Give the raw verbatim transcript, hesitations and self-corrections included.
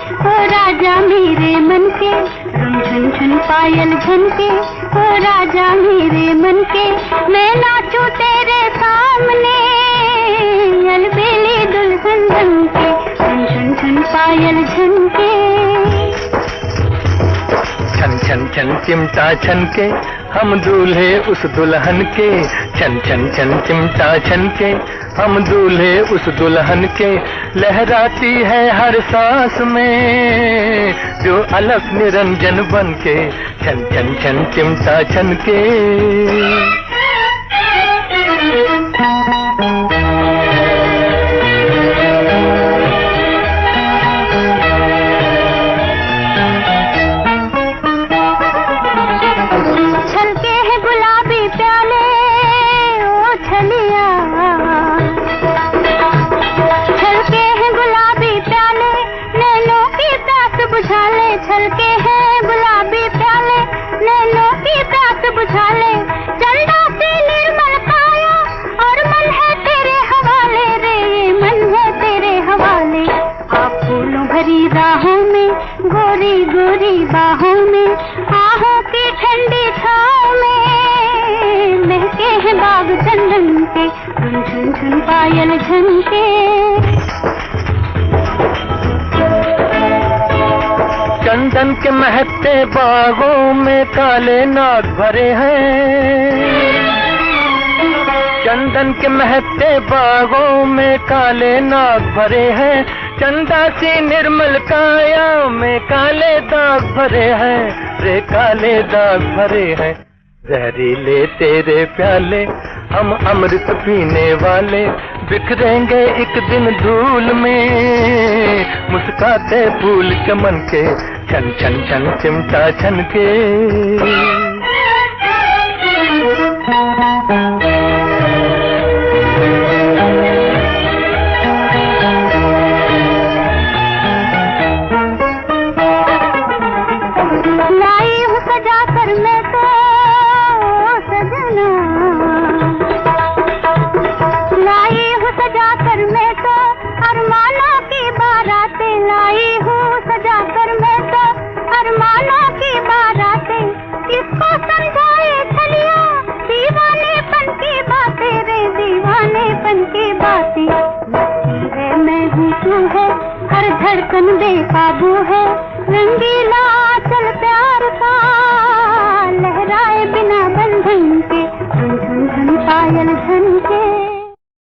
ओ राजा मेरे मन के, रुन झुन झुन पायल झन के, ओ राजा मेरे मन के, मैं नाचूं तेरे सामने अलबेली दुल्हन बन के, रुन झुन झुन पायल झन के। छन छन छन चिमटा छन के हम दूल्हे उस दुल्हन के, छन छन छन चिमटा छन के हम दूल्हे उस दुल्हन के, लहराती है हर सांस में जो अलख निरंजन बन के, छन छन छन चिमटा छन के। छलके हैं गुलाबी प्याले, नैनों की प्यास बुझा ले, चंदा सी निर्मल काया और मन है तेरे हवाले रे, ये मन है तेरे हवाले। आप फूलों भरी राहों में, गोरी गोरी बाहों में, आहों की ठंडी छाँव में महके हैं बाग चंदन के, झुन झुन झुन पायल झन के। चंदन के महकते बागों में काले नाग भरे हैं, चंदन के महकते बागों में काले नाग भरे हैं, चंदा सी निर्मल काया में काले दाग भरे हैं रे, काले दाग भरे हैं। जहरीले तेरे प्याले हम अमृत पीने वाले, बिखरेंगे एक दिन धूल में मुस्काते फूल चमन के, छन छन छन चिमटा छन के। लाई हूँ सजा कर मैं तो सजना, लाई हूँ सजा कर मैं तो अरमानों की बारातें, लाई हूँ सजा कर मैं तो अरमानों की बारातें, किसको समझाए छलिया दीवानेपन की बातें रे, दीवानेपन की बातें। नची है मैं हूँ तू है, हर धड़कन बेकाबू है, रंगीला चल प्यार का